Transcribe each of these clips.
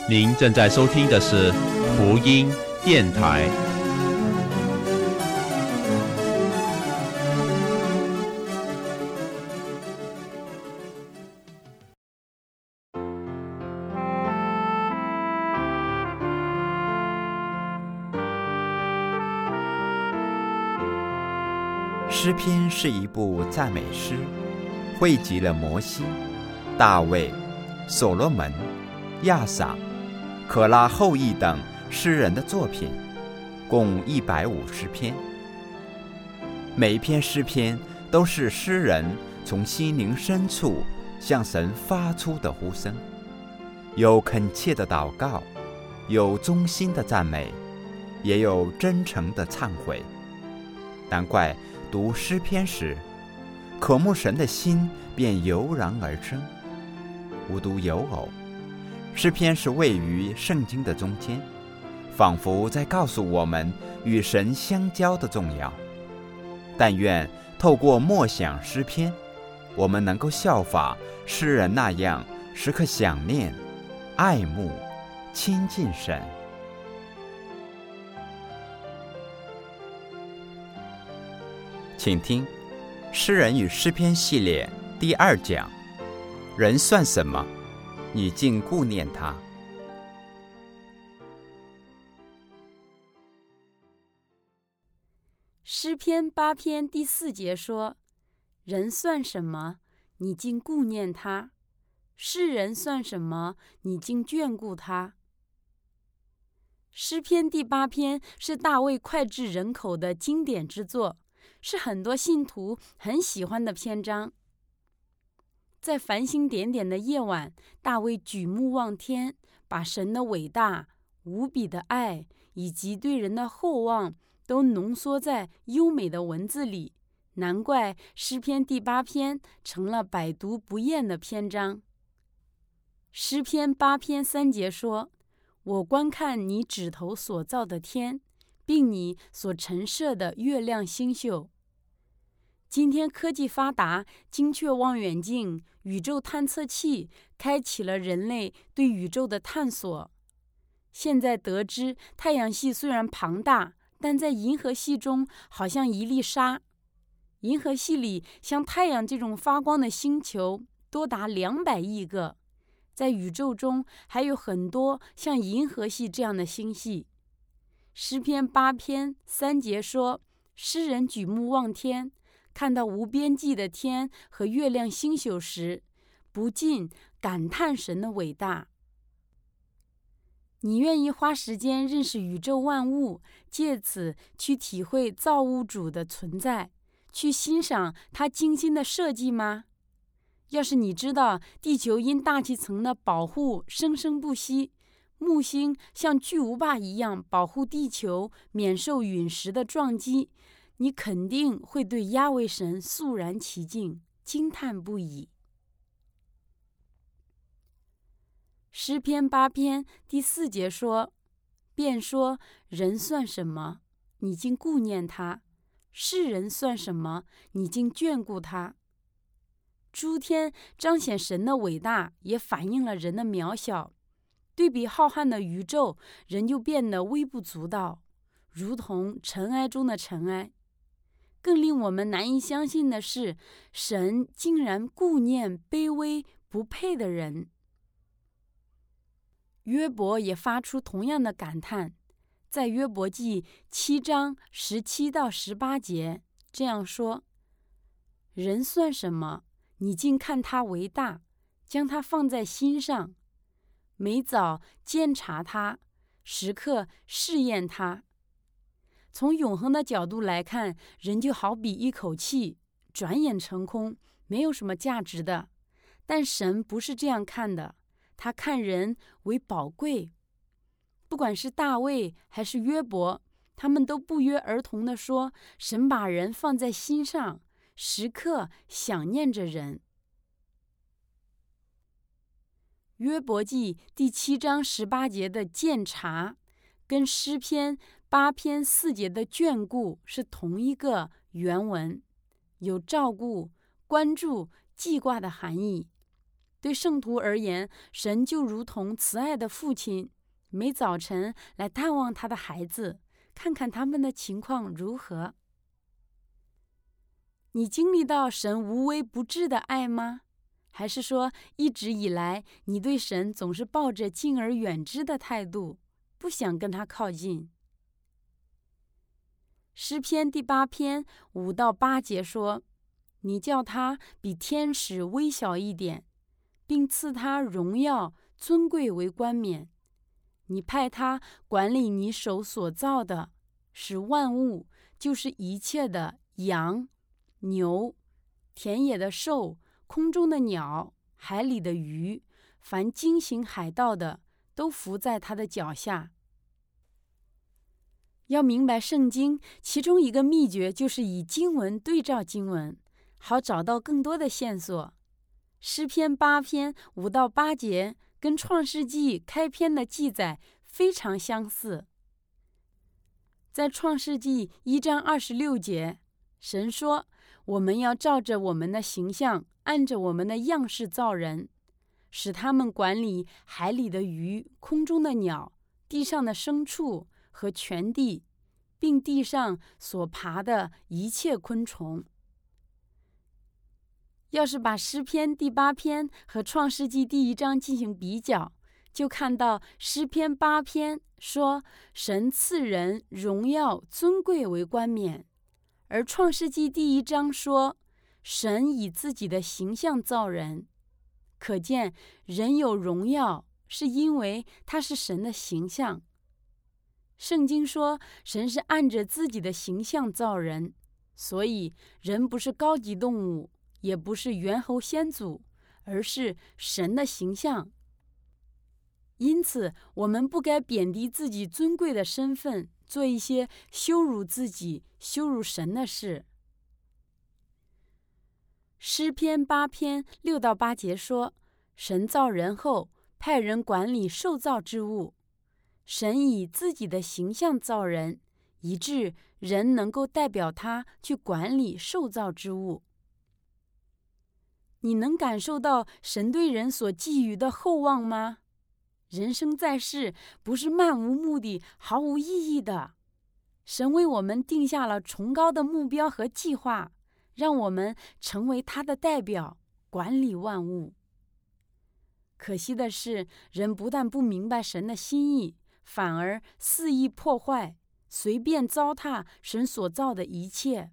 您正在收听的是福音电台。 诗篇是一部赞美诗，汇集了摩西、大卫、所罗门、亚萨、可拉后裔等诗人的作品，共150篇。每一篇诗篇都是诗人从心灵深处向神发出的呼声，有恳切的祷告，有衷心的赞美，也有真诚的忏悔。难怪读诗篇时，渴慕神的心便油然而生。无独有偶，诗篇是位于圣经的中间，仿佛在告诉我们与神相交的重要。但愿透过默想诗篇，我们能够效法诗人那样，时刻想念、爱慕、亲近神。请听诗人与诗篇系列第2讲，人算什么，你竟顾念他。 诗篇8篇第4节说，人算什么，你竟顾念他；世人算什么，你竟眷顾他。诗篇第8篇是大卫脍炙人口的经典之作，是很多信徒很喜欢的篇章。在繁星点点的夜晚，大卫举目望天，把神的伟大、无比的爱以及对人的厚望都浓缩在优美的文字里，难怪诗篇第8篇成了百读不厌的篇章。诗篇8篇3节说，我观看你指头所造的天，并你所陈设的月亮星宿。今天科技发达，精确望远镜、宇宙探测器开启了人类对宇宙的探索。现在得知，太阳系虽然庞大，但在银河系中好像一粒沙。银河系里像太阳这种发光的星球多达200亿个，在宇宙中还有很多像银河系这样的星系。诗篇8篇3节说，诗人举目望天，看到无边际的天和月亮星宿时，不禁感叹神的伟大。你愿意花时间认识宇宙万物，借此去体会造物主的存在，去欣赏他精心的设计吗？要是你知道地球因大气层的保护生生不息，木星像巨无霸一样保护地球免受陨石的撞击，你肯定会对亚威神肃然起敬，惊叹不已。诗篇8篇第4节说，便说人算什么，你竟顾念他；世人算什么，你竟眷顾他。诸天彰显神的伟大，也反映了人的渺小。对比浩瀚的宇宙，人就变得微不足道，如同尘埃中的尘埃。更令我们难以相信的是，神竟然顾念卑微不配的人。约伯也发出同样的感叹，在约伯记7章17到18节这样说，人算什么，你竟看他为大，将他放在心上，每早监察他，时刻试验他。从永恒的角度来看，人就好比一口气，转眼成空，没有什么价值的。但神不是这样看的，他看人为宝贵。不管是大卫还是约伯，他们都不约而同地说，神把人放在心上，时刻想念着人。约伯记第7章18节的鉴察，跟诗篇8篇4节的眷顾是同一个原文，有照顾、关注、记挂的含义。 对圣徒而言，神就如同慈爱的父亲，每早晨来探望他的孩子，看看他们的情况如何。你经历到神无微不至的爱吗？还是说一直以来你对神总是抱着敬而远之的态度，不想跟他靠近？诗篇第8篇5到8节说，你叫他比天使微小一点，并赐他荣耀尊贵为冠冕。你派他管理你手所造的，使万物，就是一切的羊、牛、田野的兽、空中的鸟、海里的鱼，凡经行海道的，都伏在他的脚下。要明白圣经，其中一个秘诀就是以经文对照经文，好找到更多的线索。诗篇8篇5到8节跟创世纪开篇的记载非常相似。在创世纪1章26节，神说，我们要照着我们的形象，按着我们的样式造人，使他们管理海里的鱼、空中的鸟、地上的牲畜和全地，并地上所爬的一切昆虫。要是把诗篇第8篇和创世纪第1章进行比较，就看到诗篇8篇说神赐人荣耀尊贵为冠冕，而创世纪第1章说神以自己的形象造人。可见人有荣耀是因为他是神的形象。圣经说神是按着自己的形象造人，所以人不是高级动物，也不是猿猴先祖，而是神的形象。因此我们不该贬低自己尊贵的身份，做一些羞辱自己、羞辱神的事。诗篇8篇6到8节说，神造人后，派人管理受造之物。神以自己的形象造人，以致人能够代表他去管理受造之物。你能感受到神对人所寄予的厚望吗？人生在世不是漫无目的、毫无意义的。神为我们定下了崇高的目标和计划，让我们成为他的代表，管理万物。可惜的是，人不但不明白神的心意，反而肆意破坏，随便糟蹋神所造的一切。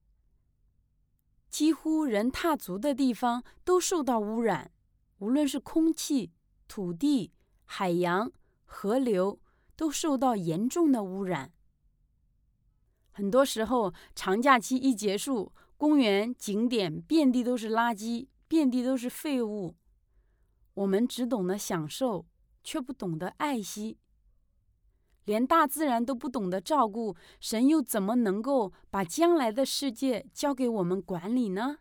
几乎人踏足的地方都受到污染，无论是空气、土地、海洋、河流，都受到严重的污染。很多时候，长假期一结束，公园、景点遍地都是垃圾，遍地都是废物。我们只懂得享受，却不懂得爱惜。连大自然都不懂得照顾，神又怎么能够把将来的世界交给我们管理呢？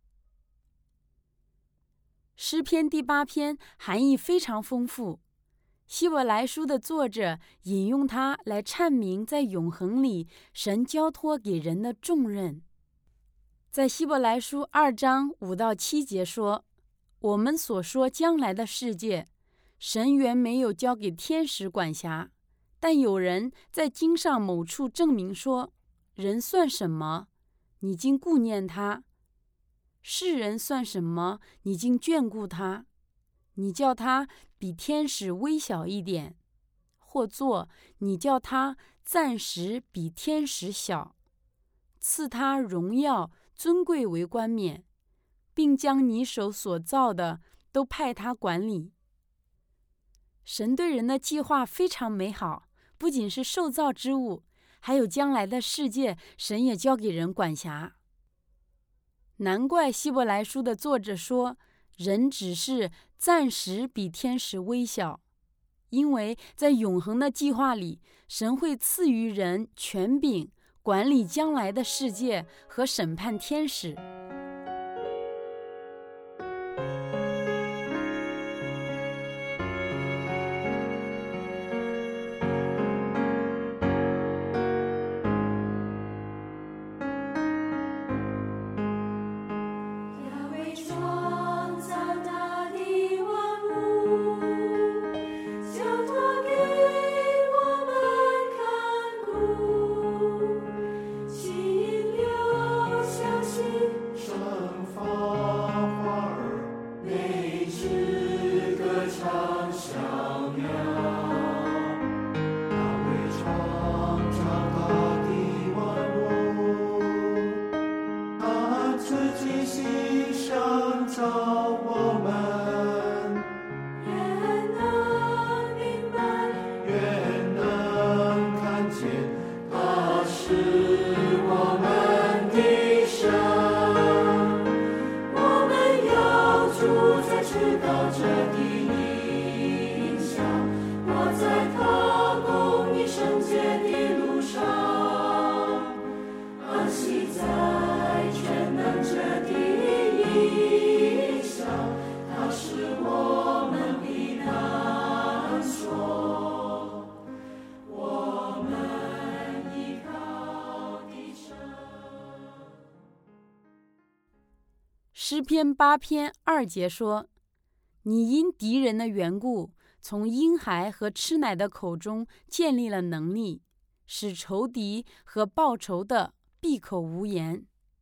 诗篇第8篇含义非常丰富，希伯来书的作者引用它来阐明在永恒里神交托给人的重任。在希伯来书2章5到7节说，我们所说将来的世界，神原没有交给天使管辖，但有人在经上某处证明说，人算什么，你竟顾念他；世人算什么，你竟眷顾他。你叫他比天使微小一点，或作你叫他暂时比天使小，赐他荣耀尊贵为冠冕，并将你手所造的都派他管理。神对人的计划非常美好，不仅是受造之物，还有将来的世界，神也交给人管辖。难怪希伯来书的作者说，人只是暂时比天使微小，因为在永恒的计划里，神会赐予人权柄，管理将来的世界和审判天使。 亚为创造大地。 在全能者的意象，他是我们的难说，我们依靠的神。 诗篇8篇2节说：你因敌人的缘故，从婴孩和吃奶的口中建立了能力，使仇敌和报仇的闭口无言。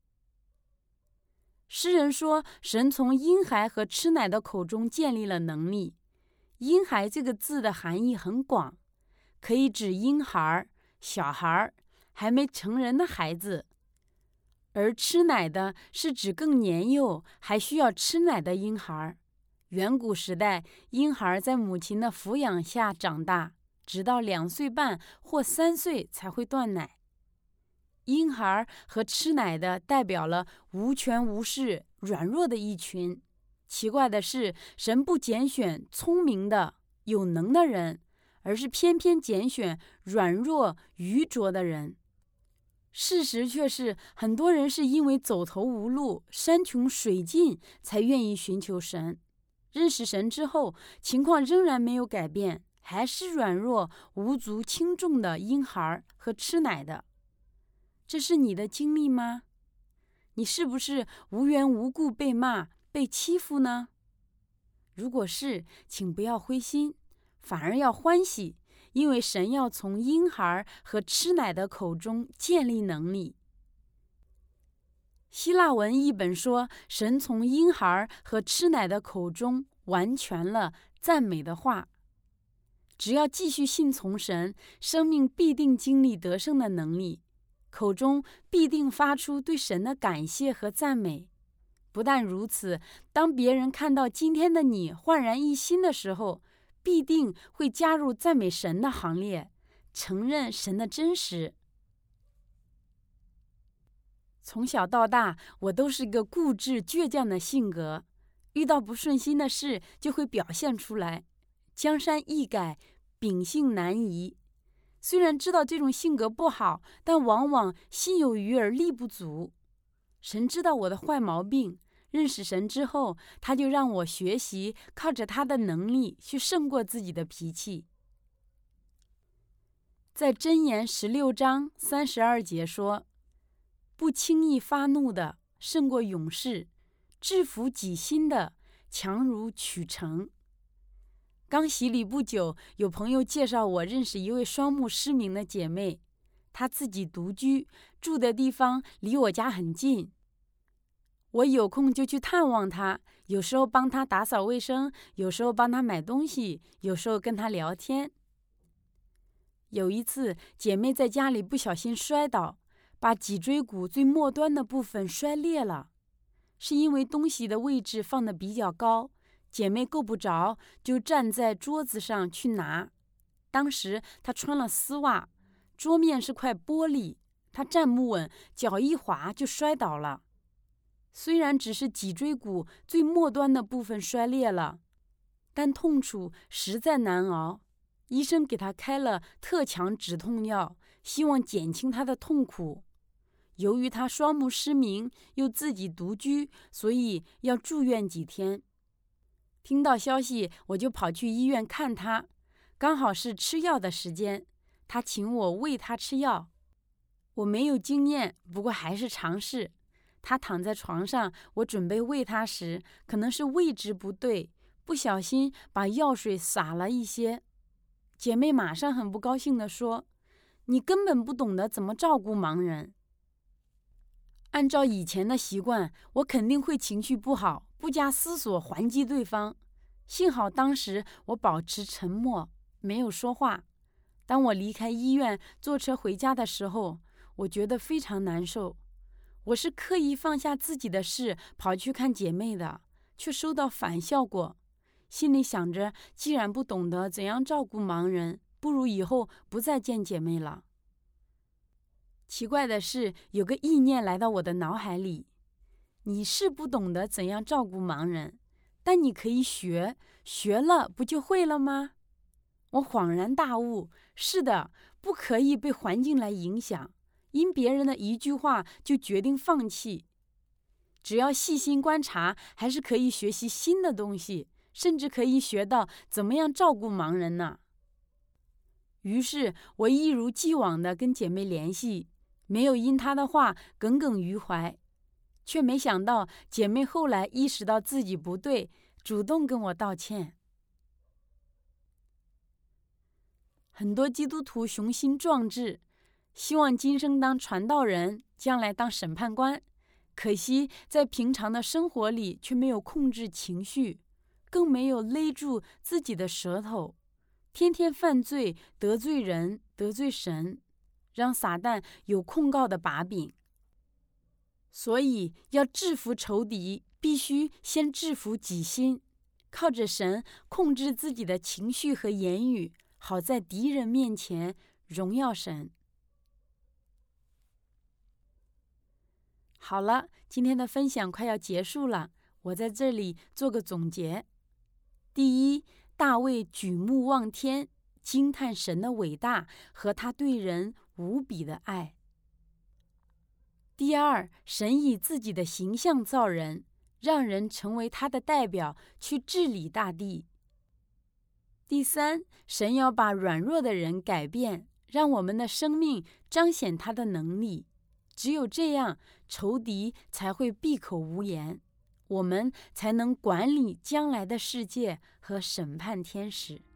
诗人说，神从婴孩和吃奶的口中建立了能力。婴孩这个字的含义很广，可以指婴孩、小孩、还没成人的孩子，而吃奶的是指更年幼还需要吃奶的婴孩。远古时代，婴孩在母亲的抚养下长大，直到2岁半或3岁才会断奶。婴孩和吃奶的代表了无权无势、软弱的一群。奇怪的是，神不拣选聪明的、有能的人，而是偏偏拣选软弱、愚拙的人。事实却是，很多人是因为走投无路、山穷水尽，才愿意寻求神。认识神之后，情况仍然没有改变，还是软弱、无足轻重的婴孩和吃奶的。这是你的经历吗？你是不是无缘无故被骂、被欺负呢？如果是，请不要灰心，反而要欢喜，因为神要从婴孩和吃奶的口中建立能力。希腊文译本说，神从婴孩和吃奶的口中完全了赞美的话。只要继续信从神，生命必定经历得胜的能力，口中必定发出对神的感谢和赞美。不但如此，当别人看到今天的你焕然一新的时候，必定会加入赞美神的行列，承认神的真实。从小到大，我都是个固执倔强的性格，遇到不顺心的事就会表现出来，江山易改，秉性难移。虽然知道这种性格不好，但往往心有余而力不足。神知道我的坏毛病，认识神之后，他就让我学习靠着他的能力去胜过自己的脾气。在箴言16章32节说，不轻易发怒的胜过勇士，制服己心的强如取城。刚洗礼不久，有朋友介绍我认识一位双目失明的姐妹，她自己独居，住的地方离我家很近。我有空就去探望她，有时候帮她打扫卫生，有时候帮她买东西，有时候跟她聊天。有一次，姐妹在家里不小心摔倒，把脊椎骨最末端的部分摔裂了。是因为东西的位置放得比较高，姐妹够不着，就站在桌子上去拿。当时她穿了丝袜，桌面是块玻璃，她站不稳，脚一滑就摔倒了。虽然只是脊椎骨最末端的部分摔裂了，但痛楚实在难熬。医生给她开了特强止痛药，希望减轻她的痛苦。由于她双目失明，又自己独居，所以要住院几天。听到消息，我就跑去医院看她，刚好是吃药的时间，她请我喂她吃药。我没有经验，不过还是尝试。她躺在床上，我准备喂她时，可能是位置不对，不小心把药水洒了一些。姐妹马上很不高兴地说，你根本不懂得怎么照顾盲人。按照以前的习惯，我肯定会情绪不好，不加思索还击对方。幸好当时我保持沉默，没有说话。当我离开医院坐车回家的时候，我觉得非常难受。我是刻意放下自己的事跑去看姐妹的，却收到反效果。心里想着，既然不懂得怎样照顾盲人，不如以后不再见姐妹了。奇怪的是，有个意念来到我的脑海里，你是不懂得怎样照顾盲人，但你可以学了不就会了吗？我恍然大悟，是的，不可以被环境来影响， 因别人的一句话就决定放弃。只要细心观察，还是可以学习新的东西，甚至可以学到怎么样照顾盲人呢。于是我一如既往地跟姐妹联系，没有因她的话耿耿于怀，却没想到姐妹后来意识到自己不对，主动跟我道歉。很多基督徒雄心壮志，希望今生当传道人，将来当审判官，可惜在平常的生活里却没有控制情绪，更没有勒住自己的舌头，天天犯罪，得罪人，得罪神，让撒旦有控告的把柄。所以要制服仇敌，必须先制服己心，靠着神控制自己的情绪和言语，好在敌人面前荣耀神。好了，今天的分享快要结束了，我在这里做个总结。第一，大卫举目望天，惊叹神的伟大和他对人无比的爱。第二，神以自己的形象造人，让人成为他的代表，去治理大地。第三，神要把软弱的人改变，让我们的生命彰显他的能力。只有这样，仇敌才会闭口无言，我们才能管理将来的世界和审判天使。